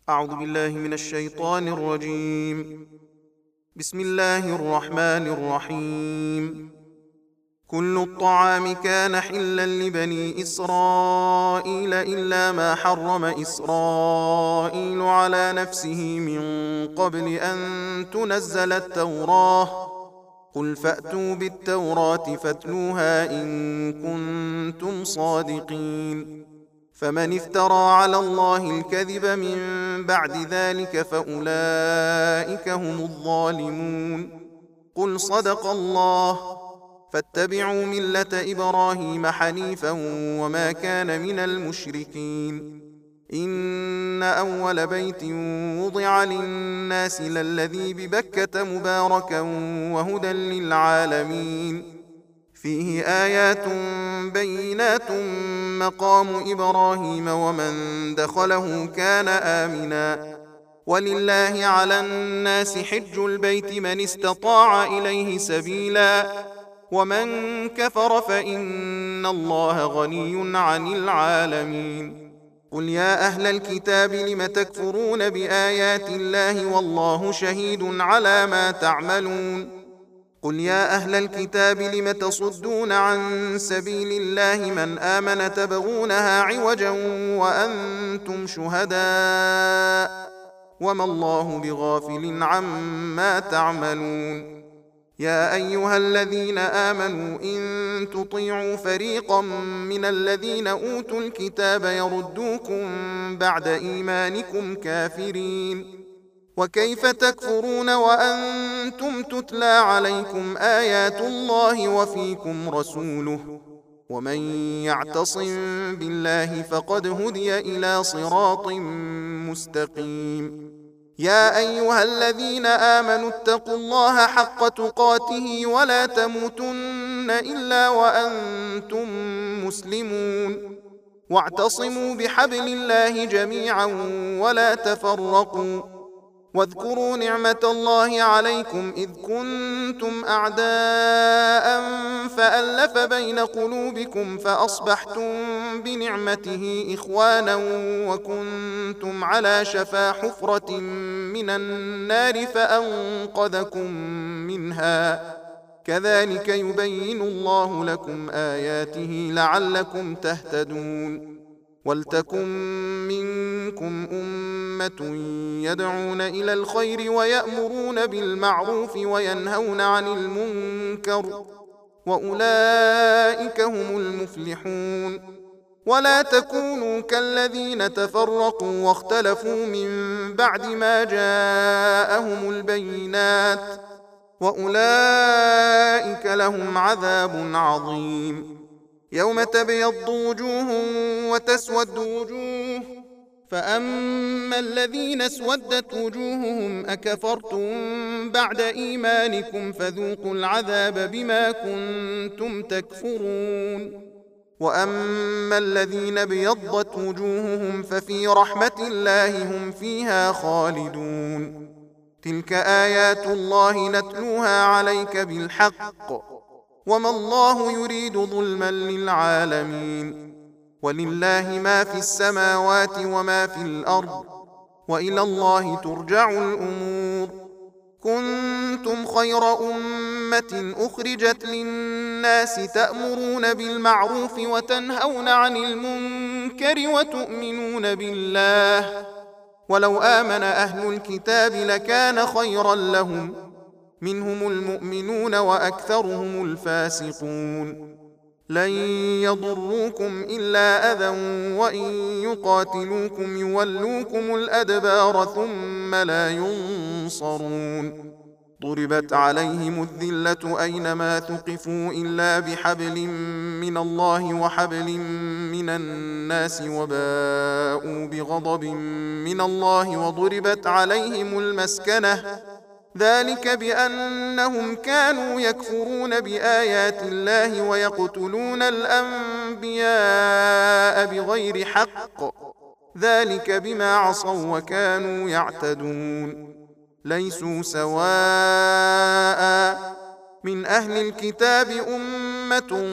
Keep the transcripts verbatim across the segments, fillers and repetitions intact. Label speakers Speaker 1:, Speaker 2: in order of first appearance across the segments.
Speaker 1: أعوذ بالله من الشيطان الرجيم. بسم الله الرحمن الرحيم. كل الطعام كان حلا لبني إسرائيل إلا ما حرم إسرائيل على نفسه من قبل أن تنزل التوراة. قل فأتوا بالتوراة فاتلوها إن كنتم صادقين. فمن افترى على الله الكذب من بعد ذلك فأولئك هم الظالمون. قل صدق الله. فاتبعوا ملة إبراهيم حنيفا وما كان من المشركين. إن أول بيت وضع للناس للذي ببكة مباركا وهدى للعالمين. فيه آيات بينات مقام إبراهيم ومن دخله كان آمنا. ولله على الناس حج البيت من استطاع إليه سبيلا ومن كفر فإن الله غني عن العالمين. قل يا أهل الكتاب لم تكفرون بآيات الله والله شهيد على ما تعملون. قل يا أهل الكتاب لم تصدون عن سبيل الله من آمن تبغونها عوجا وأنتم شهداء وما الله بغافل عما تعملون. يا أيها الذين آمنوا إن تطيعوا فريقا من الذين أوتوا الكتاب يردوكم بعد إيمانكم كافرين. وكيف تكفرون وأنتم تتلى عليكم آيات الله وفيكم رسوله ومن يعتصم بالله فقد هدي إلى صراط مستقيم. يا أيها الذين آمنوا اتقوا الله حق تقاته ولا تموتن إلا وأنتم مسلمون. واعتصموا بحبل الله جميعا ولا تفرقوا. واذكروا نعمة الله عليكم إذ كنتم أعداء فألف بين قلوبكم فأصبحتم بنعمته إخوانا وكنتم على شفا حفرة من النار فأنقذكم منها. كذلك يبين الله لكم آياته لعلكم تهتدون. ولتكن منكم أمة يدعون إلى الخير ويأمرون بالمعروف وينهون عن المنكر وأولئك هم المفلحون. ولا تكونوا كالذين تفرقوا واختلفوا من بعد ما جاءهم البينات وأولئك لهم عذاب عظيم. يوم تبيض وجوه وتسود وجوه فأما الذين اسودت وجوههم أكفرتم بعد إيمانكم فذوقوا العذاب بما كنتم تكفرون. وأما الذين ابيضت وجوههم ففي رحمة الله هم فيها خالدون. تلك آيات الله نتلوها عليك بالحق وما الله يريد ظلما للعالمين. ولله ما في السماوات وما في الأرض وإلى الله ترجع الأمور. كنتم خير أمة أخرجت للناس تأمرون بالمعروف وتنهون عن المنكر وتؤمنون بالله. ولو آمن أهل الكتاب لكان خيرا لهم منهم المؤمنون وأكثرهم الفاسقون. لن يضروكم إلا أذى وإن يقاتلوكم يولوكم الأدبار ثم لا ينصرون. ضربت عليهم الذلة أينما ثقفوا إلا بحبل من الله وحبل من الناس وباءوا بغضب من الله وضربت عليهم المسكنة ذلك بأنهم كانوا يكفرون بآيات الله ويقتلون الأنبياء بغير حق ذلك بما عصوا وكانوا يعتدون. ليسوا سواء من أهل الكتاب أمة أمة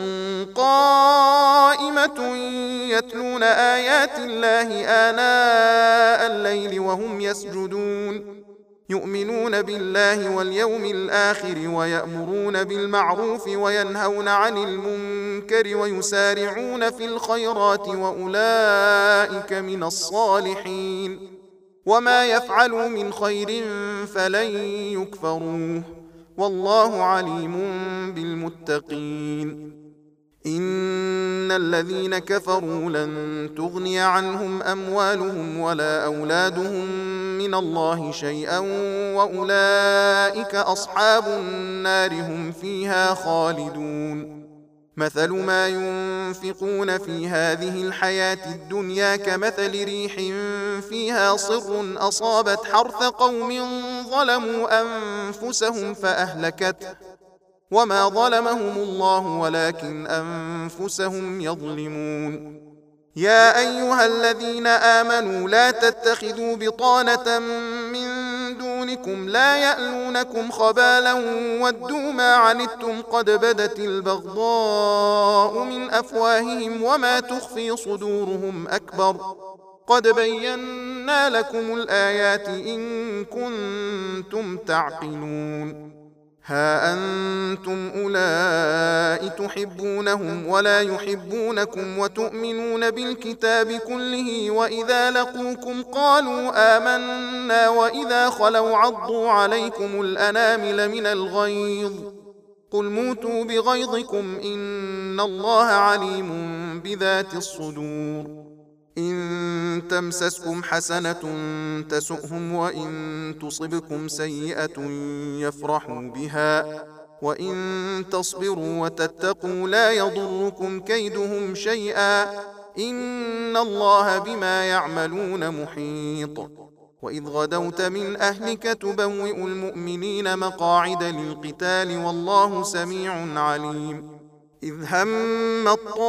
Speaker 1: قائمة يتلون آيات الله آناء الليل وهم يسجدون يؤمنون بالله واليوم الآخر ويأمرون بالمعروف وينهون عن المنكر ويسارعون في الخيرات وأولئك من الصالحين وما يفعلوا من خير فلن يكفروه والله عليم بالمتقين إن الذين كفروا لن تغني عنهم أموالهم ولا أولادهم من الله شيئا وأولئك أصحاب النار هم فيها خالدون مثل ما ينفقون في هذه الحياة الدنيا كمثل ريح فيها صر أصابت حرث قوم ظلموا أنفسهم فأهلكته وما ظلمهم الله ولكن أنفسهم يظلمون يا أيها الذين آمنوا لا تتخذوا بطانة من دونكم لا يألونكم خبالا ودوا ما عنتم قد بدت البغضاء من أفواههم وما تخفي صدورهم أكبر قد بينا لكم الآيات إن كنتم تعقلون ها أنتم أولئك تحبونهم ولا يحبونكم وتؤمنون بالكتاب كله وإذا لقوكم قالوا آمنا وإذا خلوا عضوا عليكم الأنامل من الغيظ قل موتوا بغيظكم إن الله عليم بذات الصدور إن تمسسكم حسنة تسؤهم وإن تصبكم سيئة يفرحوا بها وإن تصبروا وتتقوا لا يضركم كيدهم شيئا إن الله بما يعملون محيط وإذ غدوت من أهلك تبوئ المؤمنين مقاعد للقتال والله سميع عليم إذ هم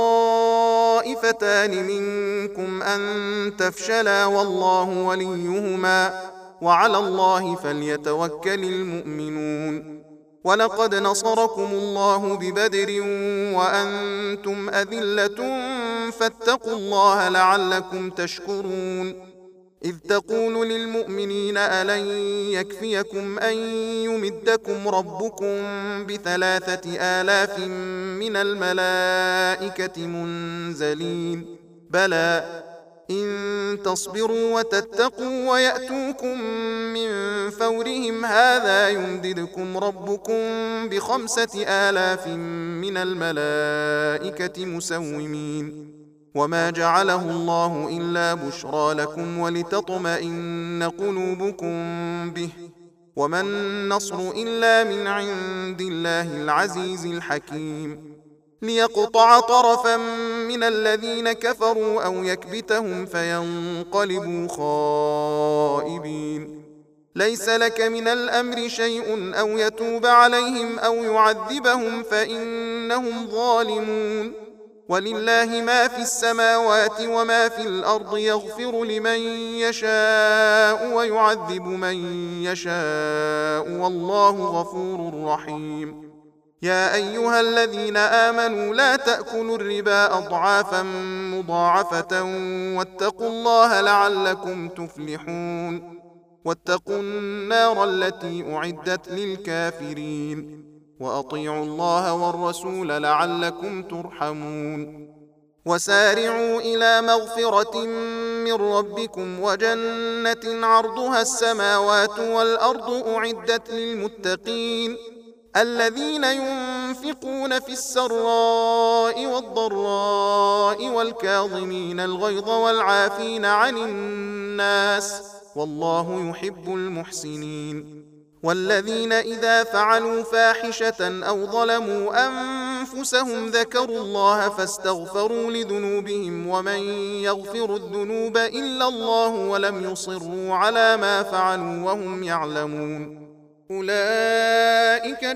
Speaker 1: الطائفتان منكم أن تفشلا والله وليهما وعلى الله فليتوكل المؤمنون ولقد نصركم الله ببدر وأنتم أذلة فاتقوا الله لعلكم تشكرون إذ تقول للمؤمنين ألن يكفيكم أن يمدكم ربكم بثلاثة آلاف من الملائكة منزلين بلى إن تصبروا وتتقوا ويأتوكم من فورهم هذا يمددكم ربكم بخمسة آلاف من الملائكة مسومين وما جعله الله إلا بشرى لكم ولتطمئن قلوبكم به وما النصر إلا من عند الله العزيز الحكيم ليقطع طرفا من الذين كفروا أو يكبتهم فينقلبوا خائبين ليس لك من الأمر شيء أو يتوب عليهم أو يعذبهم فإنهم ظالمون ولله ما في السماوات وما في الأرض يغفر لمن يشاء ويعذب من يشاء والله غفور رحيم يا أيها الذين آمنوا لا تأكلوا الربا أضعافا مضاعفة واتقوا الله لعلكم تفلحون واتقوا النار التي أعدت للكافرين وأطيعوا الله والرسول لعلكم ترحمون وسارعوا إلى مغفرة من ربكم وجنة عرضها السماوات والأرض أعدت للمتقين الذين ينفقون في السراء والضراء والكاظمين الغيظ والعافين عن الناس والله يحب المحسنين والذين إذا فعلوا فاحشة أو ظلموا أنفسهم ذكروا الله فاستغفروا لذنوبهم ومن يغفر الذنوب إلا الله ولم يصروا على ما فعلوا وهم يعلمون أولئك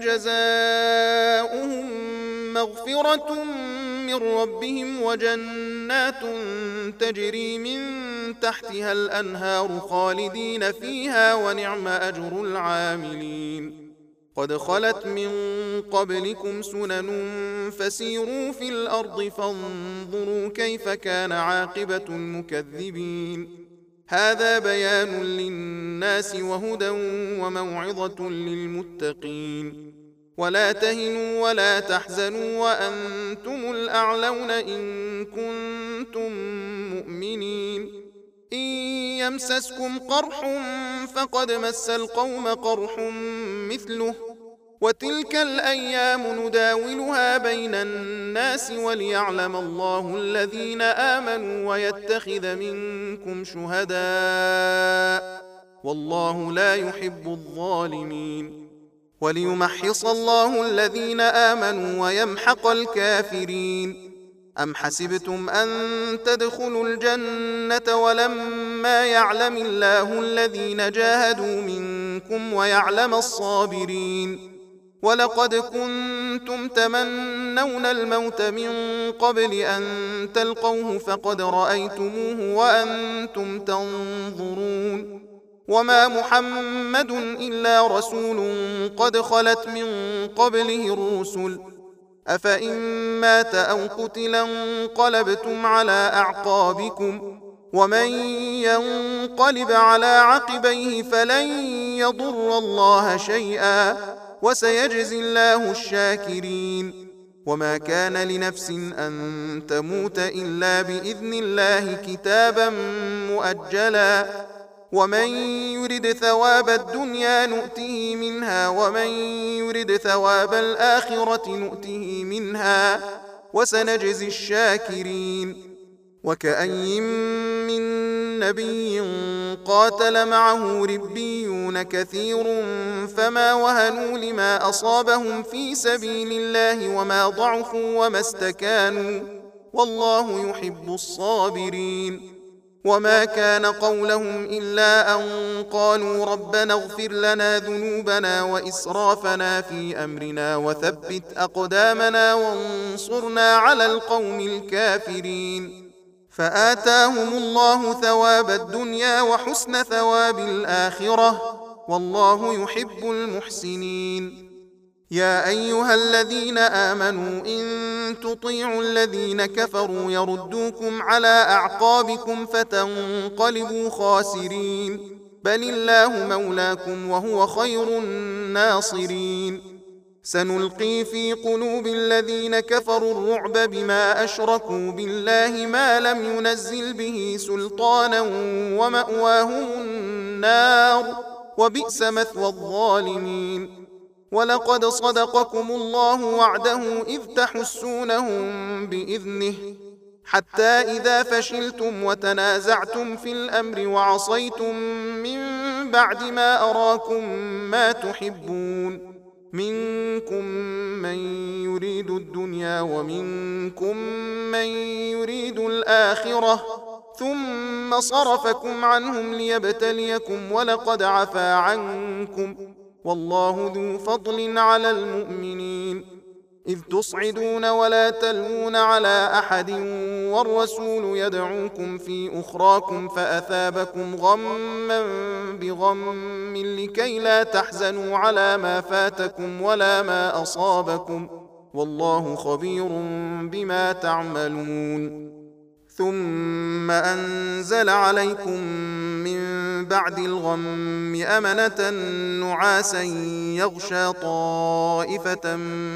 Speaker 1: جزاؤهم مغفرة من ربهم وجنات تجري من تحتها الأنهار خالدين فيها ونعم أجر العاملين قد خلت من قبلكم سنن فسيروا في الأرض فانظروا كيف كان عاقبة المكذبين هذا بيان للناس وهدى وموعظة للمتقين ولا تهنوا ولا تحزنوا وأنتم الأعلون إن كنتم مؤمنين إن يمسسكم قرح فقد مس القوم قرح مثله وتلك الأيام نداولها بين الناس وليعلم الله الذين آمنوا ويتخذ منكم شهداء والله لا يحب الظالمين وليمحص الله الذين آمنوا ويمحق الكافرين أم حسبتم أن تدخلوا الجنة ولما يعلم الله الذين جاهدوا منكم ويعلم الصابرين ولقد كنتم تمنون الموت من قبل أن تلقوه فقد رأيتموه وأنتم تنظرون وما محمد إلا رسول قد خلت من قبله الرسل أفإن مات أو قتل انقلبتم على أعقابكم ومن ينقلب على عقبيه فلن يضر الله شيئا وسيجزي الله الشاكرين وما كان لنفس أن تموت إلا بإذن الله كتابا مؤجلا ومن يرد ثواب الدنيا نؤته منها ومن يرد ثواب الآخرة نؤته منها وسنجزي الشاكرين وكأي من نبي قاتل معه ربيون كثير فما وهنوا لما أصابهم في سبيل الله وما ضعفوا وما استكانوا والله يحب الصابرين وما كان قولهم إلا أن قالوا ربنا اغفر لنا ذنوبنا وإسرافنا في أمرنا وثبت أقدامنا وانصرنا على القوم الكافرين فآتاهم الله ثواب الدنيا وحسن ثواب الآخرة والله يحب المحسنين يا أيها الذين آمنوا إن تطيعوا الذين كفروا يردوكم على أعقابكم فتنقلبوا خاسرين بل الله مولاكم وهو خير الناصرين سنلقي في قلوب الذين كفروا الرعب بما أشركوا بالله ما لم ينزل به سلطانا ومأواهم النار وبئس مثوى الظالمين ولقد صدقكم الله وعده إذ تحسونهم بإذنه حتى إذا فشلتم وتنازعتم في الأمر وعصيتم من بعد ما أراكم ما تحبون منكم من يريد الدنيا ومنكم من يريد الآخرة ثم صرفكم عنهم ليبتليكم ولقد عفا عنكم والله ذو فضل على المؤمنين إذ تصعدون ولا تلوون على أحد والرسول يدعوكم في أخراكم فأثابكم غما بغم لكي لا تحزنوا على ما فاتكم ولا ما أصابكم والله خبير بما تعملون ثم أنزل عليكم من بعد الغم أمنة نعاسا يغشى طائفة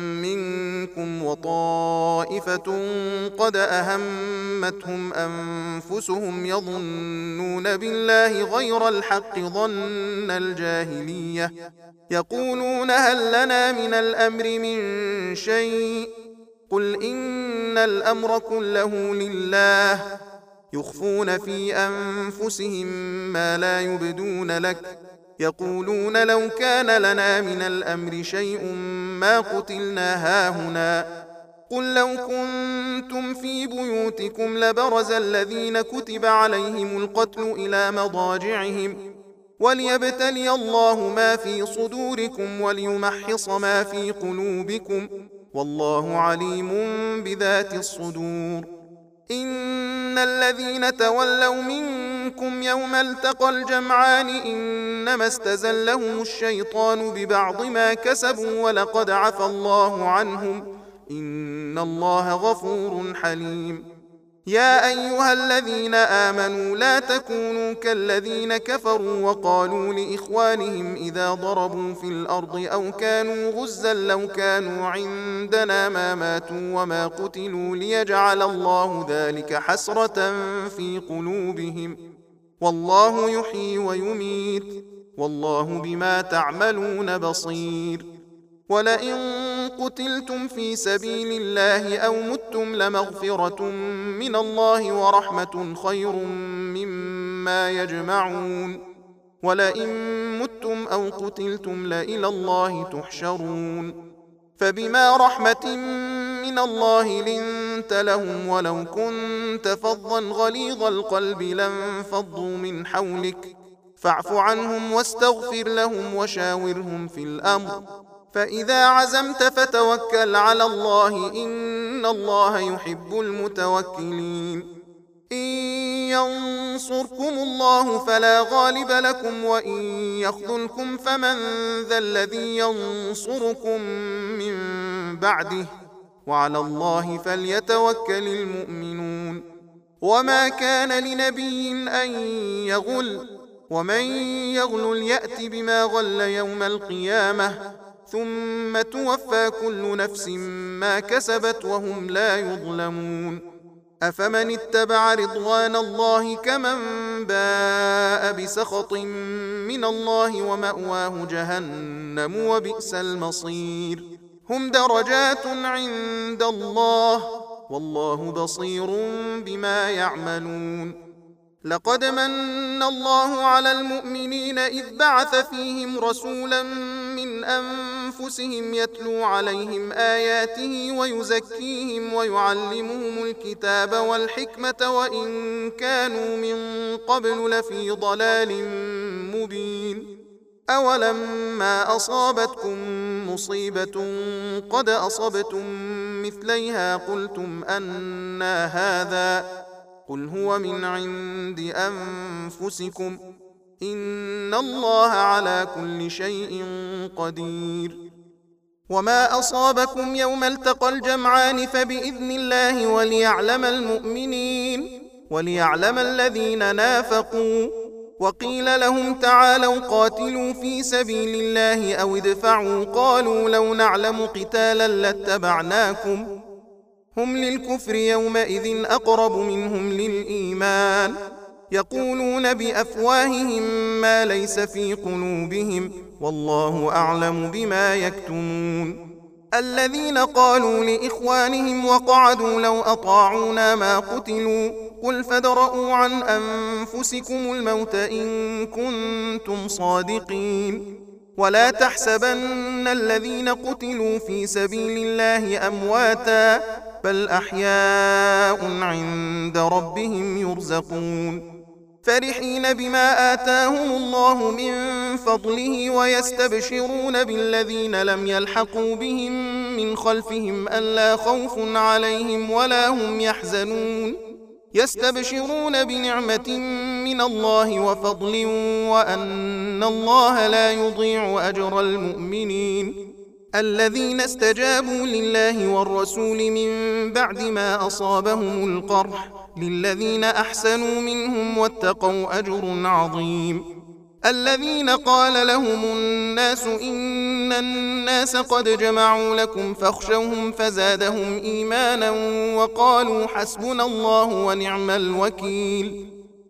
Speaker 1: منكم وطائفة قد أهمتهم أنفسهم يظنون بالله غير الحق ظن الجاهلية يقولون هل لنا من الأمر من شيء قل إن الأمر كله لله يخفون في أنفسهم ما لا يبدون لك يقولون لو كان لنا من الأمر شيء ما قتلنا هاهنا قل لو كنتم في بيوتكم لبرز الذين كتب عليهم القتل إلى مضاجعهم وليبتلي الله ما في صدوركم وليمحص ما في قلوبكم والله عليم بذات الصدور إن الذين تولوا منكم يوم التقى الجمعان إنما استزلهم الشيطان ببعض ما كسبوا ولقد عفى الله عنهم إن الله غفور حليم. يا أيها الذين آمنوا لا تكونوا كالذين كفروا وقالوا لإخوانهم إذا ضربوا في الأرض أو كانوا غزا لو كانوا عندنا ما ماتوا وما قتلوا ليجعل الله ذلك حسرة في قلوبهم والله يحيي ويميت والله بما تعملون بصير. ولئن قتلتم في سبيل الله أو متم لمغفرة من الله ورحمة خير مما يجمعون. ولئن متم أو قتلتم لإلى الله تحشرون. فبما رحمة من الله لنت لهم ولو كنت فظا غليظ القلب لانفضوا من حولك فاعف عنهم واستغفر لهم وشاورهم في الأمر فإذا عزمت فتوكل على الله إن الله يحب المتوكلين. إن ينصركم الله فلا غالب لكم وإن يخذلكم فمن ذا الذي ينصركم من بعده وعلى الله فليتوكل المؤمنون. وما كان لنبي أن يغل ومن يغل يأت بما غل يوم القيامة ثم توفى كل نفس ما كسبت وهم لا يظلمون. أفمن اتبع رضوان الله كمن باء بسخط من الله ومأواه جهنم وبئس المصير. هم درجات عند الله والله بصير بما يعملون. لقد من الله على المؤمنين إذ بعث فيهم رسولا من أنفسهم يتلو عليهم آياته ويزكيهم ويعلمهم الكتاب والحكمة وإن كانوا من قبل لفي ضلال مبين. أولما أصابتكم مصيبة قد أصبتم مثليها قلتم أنى هذا قل هو من عند أنفسكم إن الله على كل شيء قدير. وما أصابكم يوم التقى الجمعان فبإذن الله وليعلم المؤمنين وليعلم الذين نافقوا. وقيل لهم تعالوا قاتلوا في سبيل الله أو ادفعوا قالوا لو نعلم قتالا لاتبعناكم هم للكفر يومئذ أقرب منهم للإيمان يقولون بأفواههم ما ليس في قلوبهم والله أعلم بما يكتمون. الذين قالوا لإخوانهم وقعدوا لو أطاعونا ما قتلوا قل فادرءوا عن أنفسكم الموت إن كنتم صادقين. ولا تحسبن الذين قتلوا في سبيل الله أمواتا بل أحياء عند ربهم يرزقون. فرحين بما آتاهم الله من فضله ويستبشرون بالذين لم يلحقوا بهم من خلفهم ألا خوف عليهم ولا هم يحزنون. يستبشرون بنعمة من الله وفضل وأن الله لا يضيع أجر المؤمنين. الذين استجابوا لله والرسول من بعد ما أصابهم القرح للذين أحسنوا منهم واتقوا أجر عظيم. الذين قال لهم الناس إن الناس قد جمعوا لكم فاخشوهم فزادهم إيمانا وقالوا حسبنا الله ونعم الوكيل.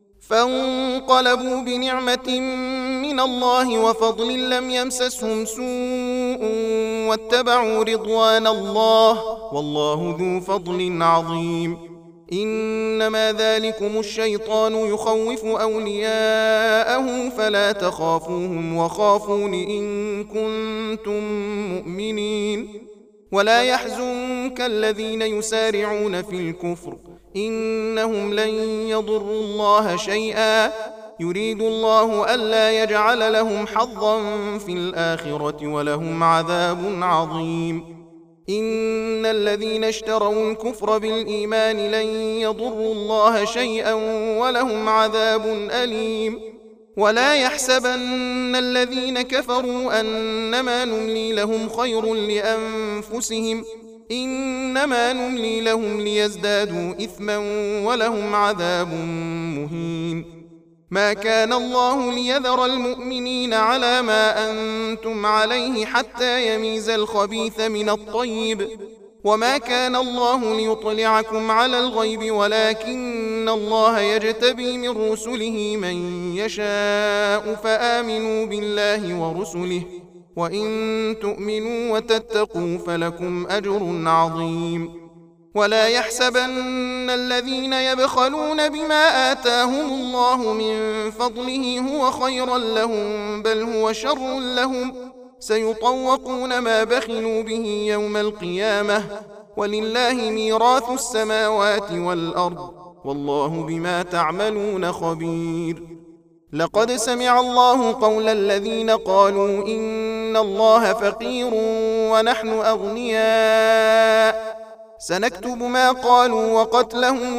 Speaker 1: فانقلبوا بنعمة من الله وفضل لم يمسسهم سوء واتبعوا رضوان الله والله ذو فضل عظيم. إنما ذلكم الشيطان يخوف أولياءه فلا تخافوهم وخافون إن كنتم مؤمنين. ولا يحزنك الذين يسارعون في الكفر إنهم لن يضروا الله شيئا يريد الله ألا يجعل لهم حظا في الآخرة ولهم عذاب عظيم. إن الذين اشتروا الكفر بالإيمان لن يضروا الله شيئا ولهم عذاب أليم. ولا يحسبن الذين كفروا أنما نملي لهم خير لأنفسهم إنما نملي لهم ليزدادوا إثما ولهم عذاب مهين. ما كان الله ليذر المؤمنين على ما أنتم عليه حتى يميز الخبيث من الطيب وما كان الله ليطلعكم على الغيب ولكن الله يجتبي من رسله من يشاء فآمنوا بالله ورسله وإن تؤمنوا وتتقوا فلكم أجر عظيم. ولا يحسبن الذين يبخلون بما آتاهم الله من فضله هو خيرا لهم بل هو شر لهم سيطوقون ما بخلوا به يوم القيامة ولله ميراث السماوات والأرض والله بما تعملون خبير. لقد سمع الله قول الذين قالوا إن الله فقير ونحن أغنياء سنكتب ما قالوا وقتلهم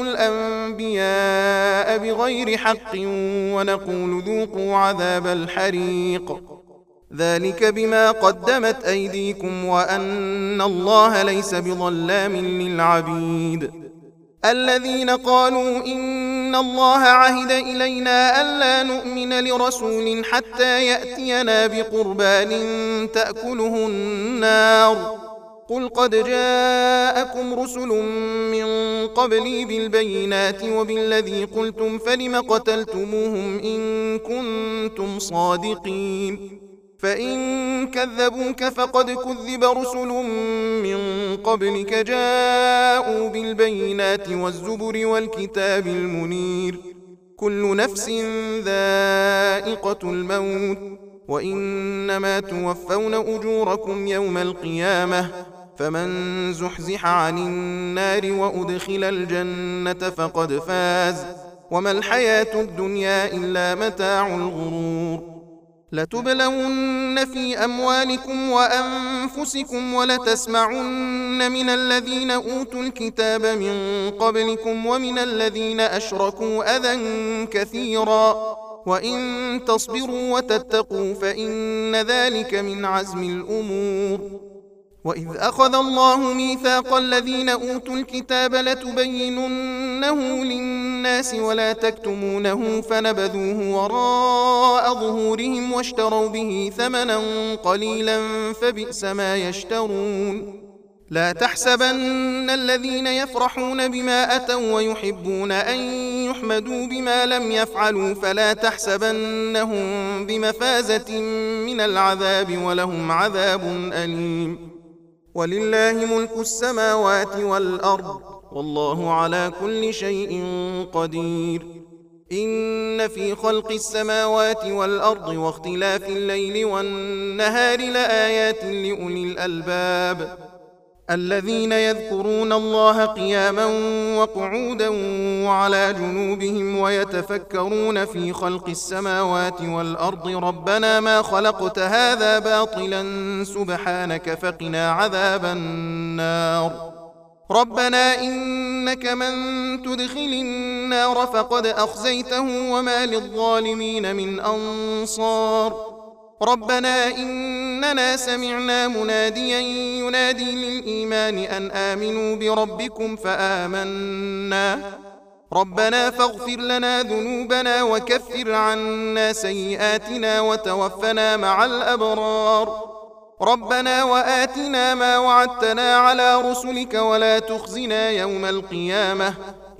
Speaker 1: الأنبياء بغير حق ونقول ذوقوا عذاب الحريق ذلك بما قدمت أيديكم وأن الله ليس بظلام للعبيد. الذين قالوا إن الله عهد إلينا ألا نؤمن لرسول حتى يأتينا بقربان تأكله النار قل قد جاءكم رسل من قبلي بالبينات وبالذي قلتم فلم قتلتموهم إن كنتم صادقين فإن كذبوك فقد كذب رسل من قبلك جاءوا بالبينات والزبر والكتاب المنير كل نفس ذائقة الموت وإنما توفون أجوركم يوم القيامة فمن زحزح عن النار وأدخل الجنة فقد فاز وما الحياة الدنيا إلا متاع الغرور. لتبلون في أموالكم وأنفسكم ولتسمعن من الذين أوتوا الكتاب من قبلكم ومن الذين أشركوا أذى كثيرا وإن تصبروا وتتقوا فإن ذلك من عزم الأمور. وإذ أخذ الله ميثاق الذين أوتوا الكتاب لتبيننه للناس ولا تكتمونه فنبذوه وراء ظهورهم واشتروا به ثمنا قليلا فبئس ما يشترون. لا تحسبن الذين يفرحون بما أتوا ويحبون أن يحمدوا بما لم يفعلوا فلا تحسبنهم بمفازة من العذاب ولهم عذاب أليم. ولله ملك السماوات والأرض والله على كل شيء قدير. إن في خلق السماوات والأرض واختلاف الليل والنهار لآيات لأولي الألباب الذين يذكرون الله قياما وقعودا وعلى جنوبهم ويتفكرون في خلق السماوات والأرض ربنا ما خلقت هذا باطلا سبحانك فقنا عذاب النار. ربنا إنك من تدخل النار فقد أخزيته وما للظالمين من أنصار. ربنا إننا سمعنا مناديا ينادي للإيمان أن آمنوا بربكم فآمنا ربنا فاغفر لنا ذنوبنا وكفر عنا سيئاتنا وتوفنا مع الأبرار. ربنا وآتنا ما وعدتنا على رسلك ولا تخزنا يوم القيامة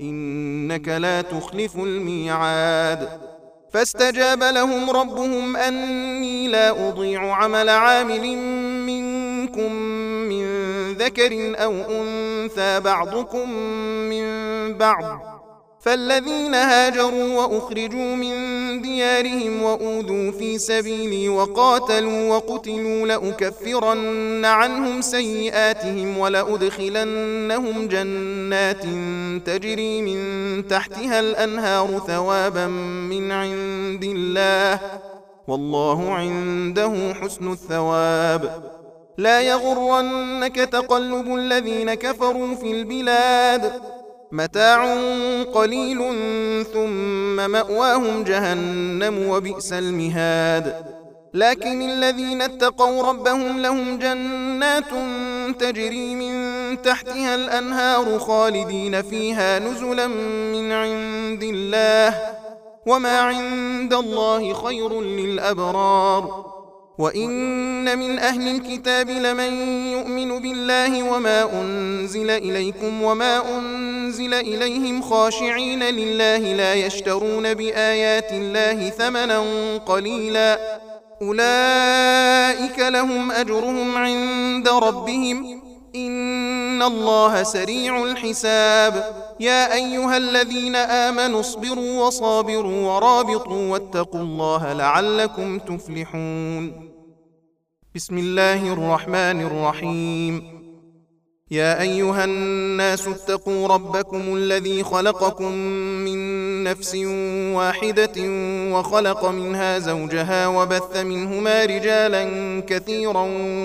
Speaker 1: إنك لا تخلف الميعاد. فاستجاب لهم ربهم أني لا أضيع عمل عامل منكم من ذكر أو أنثى بعضكم من بعض فالذين هاجروا وأخرجوا من ديارهم وأوذوا في سبيلي وقاتلوا وقتلوا لأكفرن عنهم سيئاتهم ولأدخلنهم جنات تجري من تحتها الأنهار ثوابا من عند الله والله عنده حسن الثواب. لا يغرنك تقلب الذين كفروا في البلاد متاع قليل ثم مأواهم جهنم وبئس المهاد لكن الذين اتقوا ربهم لهم جنات تجري من تحتها الأنهار خالدين فيها نزلا من عند الله وما عند الله خير للأبرار وإن من أهل الكتاب لمن يؤمن بالله وما أنزل إليكم وما أنزل إليهم خاشعين لله لا يشترون بآيات الله ثمنا قليلا أولئك لهم أجرهم عند ربهم إن الله سريع الحساب يا أيها الذين آمنوا اصبروا وصابروا ورابطوا واتقوا الله لعلكم تفلحون بسم الله الرحمن الرحيم يا أيها الناس اتقوا ربكم الذي خلقكم من نفس واحدة وخلق منها زوجها وبث منهما رجالا كثيرا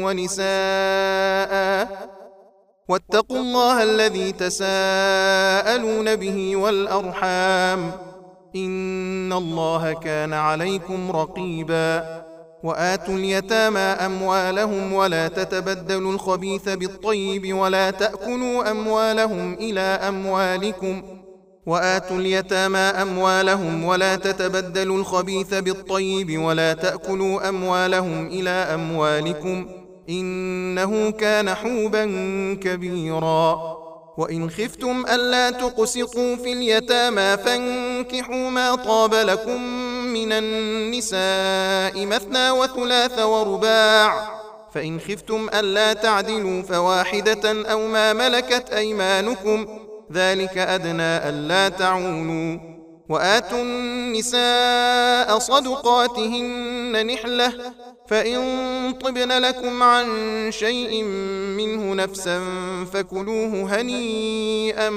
Speaker 1: ونساء واتقوا الله الذي تساءلون به والأرحام إن الله كان عليكم رقيبا وآتوا اليتامى أموالهم ولا تتبدلوا الخبيث بالطيب ولا تأكلوا أموالهم إلى أموالكم وآتوا اليتامى أموالهم ولا تتبدلوا الخبيث بالطيب ولا تأكلوا أموالهم إلى أموالكم إنه كان حوبا كبيرا وإن خفتم ألا تقسطوا في اليتامى فانكحوا ما طاب لكم من النساء مثنى وثلاث ورباع فإن خفتم ألا تعدلوا فواحدة أو ما ملكت أيمانكم ذلك أدنى ألا تعولوا وآتوا النساء صدقاتهن نحلة فإن طبن لكم عن شيء منه نفسا فكلوه هنيئا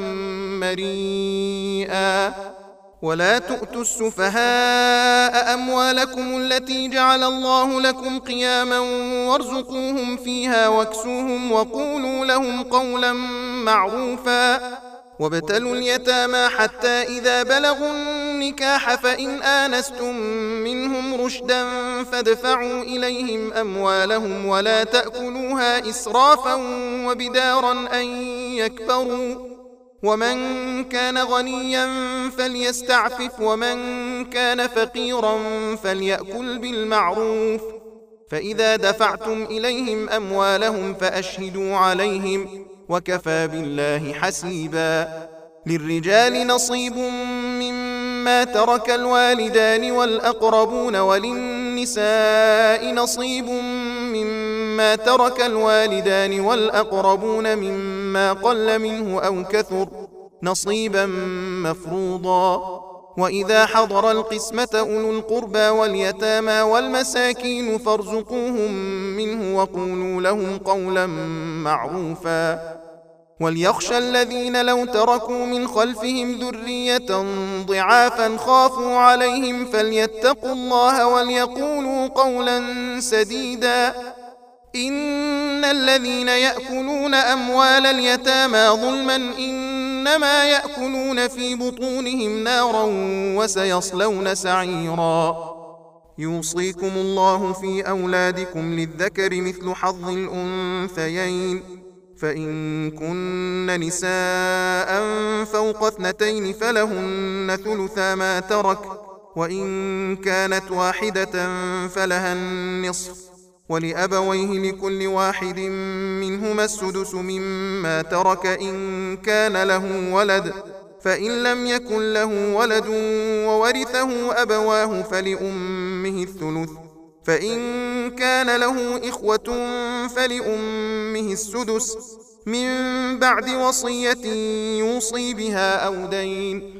Speaker 1: مريئا ولا تؤتوا السفهاء أموالكم التي جعل الله لكم قياما وارزقوهم فيها واكسوهم وقولوا لهم قولا معروفا وابتلوا اليتامى حتى إذا بلغوا النكاح فإن آنستم منهم رشدا فادفعوا إليهم أموالهم ولا تأكلوها إسرافا وبدارا أن يكبروا ومن كان غنيا فليستعفف ومن كان فقيرا فليأكل بالمعروف فإذا دفعتم إليهم أموالهم فأشهدوا عليهم وكفى بالله حسيبا للرجال نصيب مما ترك الوالدان والأقربون وللنساء نصيب مما ترك الوالدان والأقربون مما قل منه أو كثر نصيبا مفروضا وإذا حضر القسمة أولو القربى واليتامى والمساكين فارزقوهم منه وقولوا لهم قولا معروفا وليخشى الذين لو تركوا من خلفهم ذرية ضعافا خافوا عليهم فليتقوا الله وليقولوا قولا سديدا إن الذين يأكلون أموال اليتامى ظلما إنما يأكلون في بطونهم نارا وسيصلون سعيرا يوصيكم الله في أولادكم للذكر مثل حظ الأنثيين فإن كن نساء فوق اثنتين فلهن ثلثا ما ترك وإن كانت واحدة فلها النصف ولأبويه لكل واحد منهما السدس مما ترك إن كان له ولد فإن لم يكن له ولد وورثه أبواه فلأمه الثلث فإن كان له إخوة فلأمه السدس من بعد وصية يوصي بها أو دين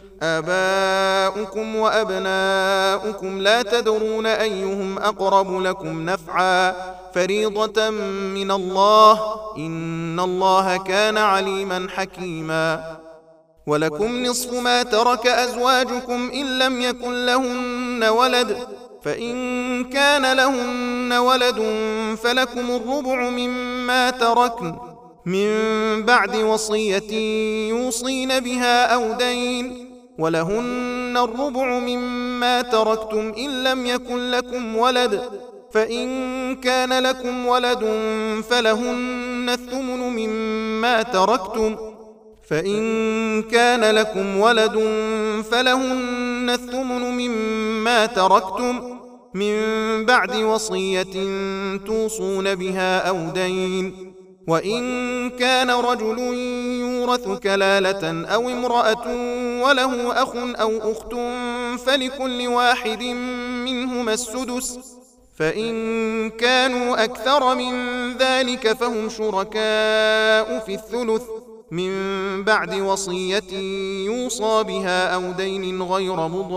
Speaker 1: آباؤكم وأبناؤكم لا تدرون أيهم أقرب لكم نفعا فريضة من الله إن الله كان عليما حكيما ولكم نصف ما ترك أزواجكم إن لم يكن لهن ولد فإن كان لهن ولد فلكم الربع مما تركن من بعد وصية يوصين بها أو دين، ولهن الربع مما تركتم إن لم يكن لكم ولد، فإن كان لكم ولد فلهن الثمن مما تركتم فإن كان لكم ولد فلهن الثمن مما تركتم من بعد وصية توصون بها أو دين، وإن كان رجل يورث كلالة أو امرأة وله أخ أو أخت فلكل واحد منهما السدس، فإن كانوا أكثر من ذلك فهم شركاء في الثلث من بعد وصية يوصى بها أو دين غير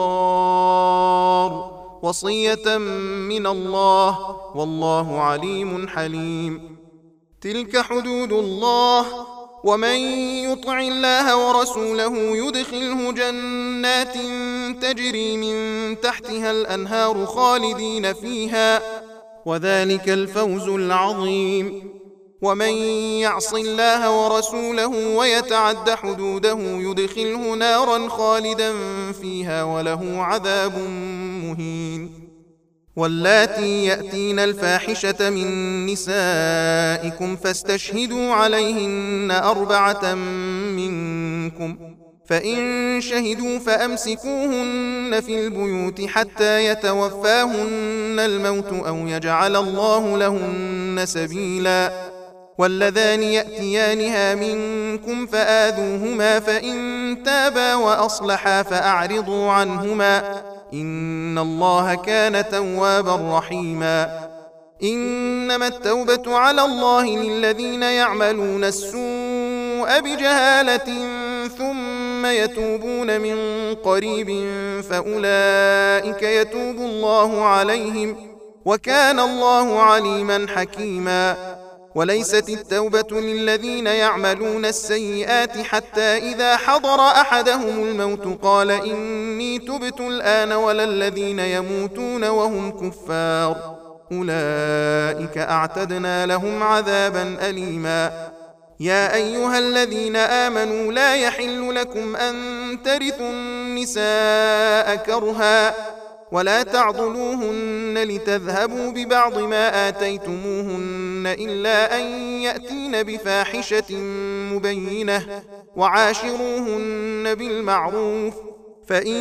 Speaker 1: مضار، وصية من الله والله عليم حليم. تلك حدود الله، ومن يطع الله ورسوله يدخله جنات تجري من تحتها الأنهار خالدين فيها، وذلك الفوز العظيم. ومن يعص الله ورسوله ويتعد حدوده يدخله نارا خالدا فيها وله عذاب مهين. واللاتي يأتين الفاحشة من نسائكم فاستشهدوا عليهن أربعة منكم، فإن شهدوا فأمسكوهن في البيوت حتى يتوفاهن الموت أو يجعل الله لهن سبيلا. واللذان يأتيانها منكم فآذوهما، فإن تابا وأصلحا فأعرضوا عنهما، إن الله كان توابا رحيما. إنما التوبة على الله للذين يعملون السوء بجهالة ثم يتوبون من قريب فأولئك يتوب الله عليهم، وكان الله عليما حكيما. وليست التوبة للذين يعملون السيئات حتى إذا حضر أحدهم الموت قال إني تبت الآن، ولا الذين يموتون وهم كفار، أولئك أعتدنا لهم عذابا أليما. يا أيها الذين آمنوا لا يحل لكم أن ترثوا النساء كرها، ولا تعضلوهن لتذهبوا ببعض ما آتيتموهن إلا أن يأتين بفاحشة مبينة، وعاشروهن بالمعروف، فإن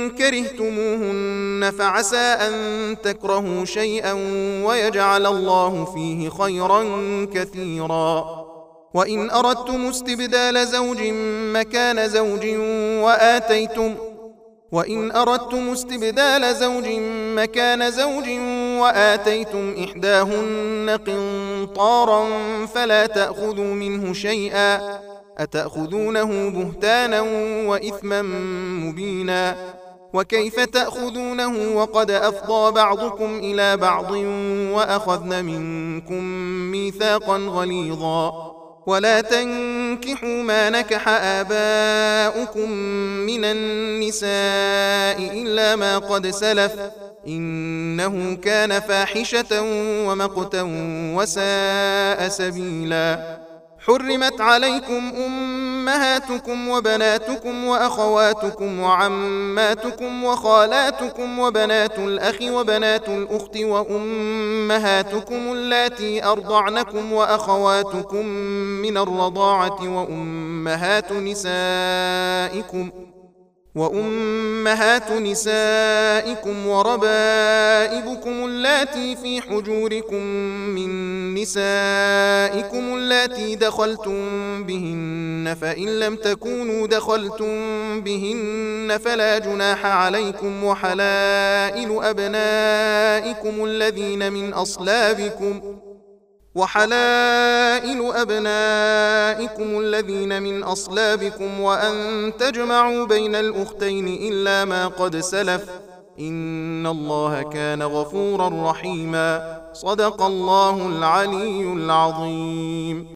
Speaker 1: كرهتموهن فعسى أن تكرهوا شيئا ويجعل الله فيه خيرا كثيرا. وإن أردتم استبدال زوج مكان زوج وآتيتم وإن أردتم استبدال زوج مكان زوج وآتيتم إحداهن قنطارا فلا تأخذوا منه شيئا، أتأخذونه بهتانا وإثما مبينا، وكيف تأخذونه وقد أفضى بعضكم إلى بعض وأخذن منكم ميثاقا غليظا. ولا تنكحوا ما نكح آباؤكم من النساء إلا ما قد سلف، إنه كان فاحشة ومقتا وساء سبيلا. حرمت عليكم أمهاتكم وبناتكم وأخواتكم وعماتكم وخالاتكم وبنات الأخ وبنات الأخت وأمهاتكم اللاتي أرضعنكم وأخواتكم من الرضاعة وأمهات نسائكم وأمهات نسائكم وربائبكم اللاتي في حجوركم من نسائكم اللاتي دخلتم بهن، فإن لم تكونوا دخلتم بهن فلا جناح عليكم، وحلائل أبنائكم الذين من أصلابكم وحلائل أبنائكم الذين من أصلابكم وأن تجمعوا بين الأختين إلا ما قد سلف، إن الله كان غفورا رحيما. صدق الله العلي العظيم.